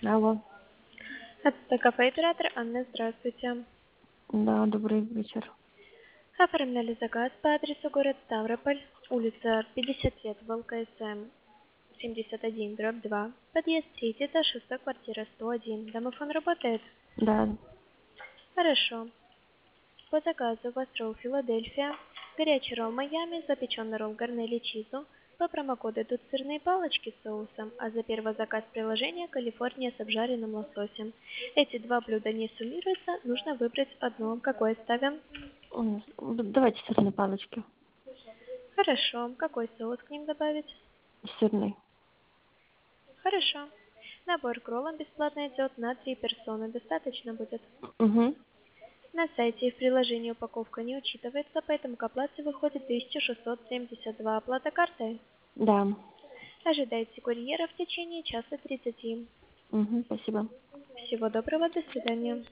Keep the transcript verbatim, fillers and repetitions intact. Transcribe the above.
Алло. Это кафе-оператор Анна, здравствуйте. Да, добрый вечер. Оформляли заказ по адресу город Ставрополь, улица пятьдесят лет, ВЛКСМ, семьдесят один, дробь два, подъезд третий, этаж шестой, квартира сто один. Домофон работает? Да. Хорошо. По заказу у вас ролл Филадельфия, горячий ролл Майами, запеченный ролл Гарнелли Чизу. По промокоду идут сырные палочки с соусом, а за первый заказ приложения Калифорния с обжаренным лососем. Эти два блюда не суммируются, нужно выбрать одно. Какое ставим? М, Давайте сырные палочки. Хорошо. Какой соус к ним добавить? Сырный. Хорошо. Набор к роллам бесплатно идет на три персоны. Достаточно будет? Угу. На сайте и в приложении упаковка не учитывается, поэтому к оплате выходит тысяча шестьсот семьдесят два. Оплата картой. Да. Ожидайте курьера в течение часа тридцати. Угу. Спасибо. Всего доброго, до свидания.